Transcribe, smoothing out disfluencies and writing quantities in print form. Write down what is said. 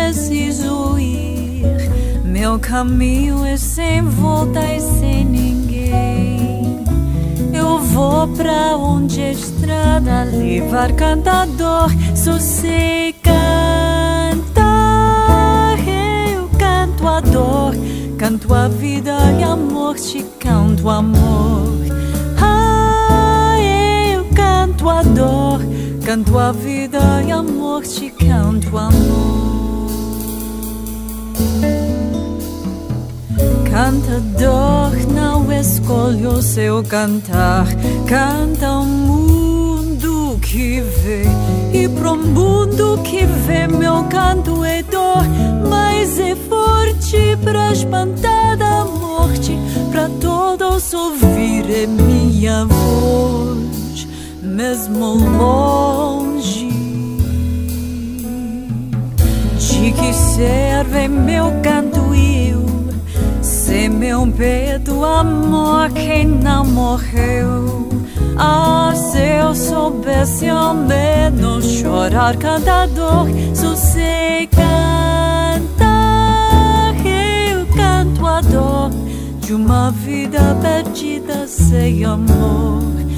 preciso ir. Meu caminho é sem volta e sem ninguém. Eu vou pra onde a estrada levar, cantador, só sei cantar. Eu canto a dor, canto a vida e a morte, canto amor. Eu canto a dor, canto a vida e a morte, canto amor. Cantador não escolhe o seu cantar, canta o mundo que vê, e pro mundo que vê meu canto é dor, mas é forte pra espantar a morte, pra todos ouvir é minha voz, mesmo longe. De que serve meu canto e eu, se meu peito amor quem não morreu? Ah, se eu soubesse ao menos chorar, cantador, só sei cantar. Eu canto a dor de uma vida perdida sem amor.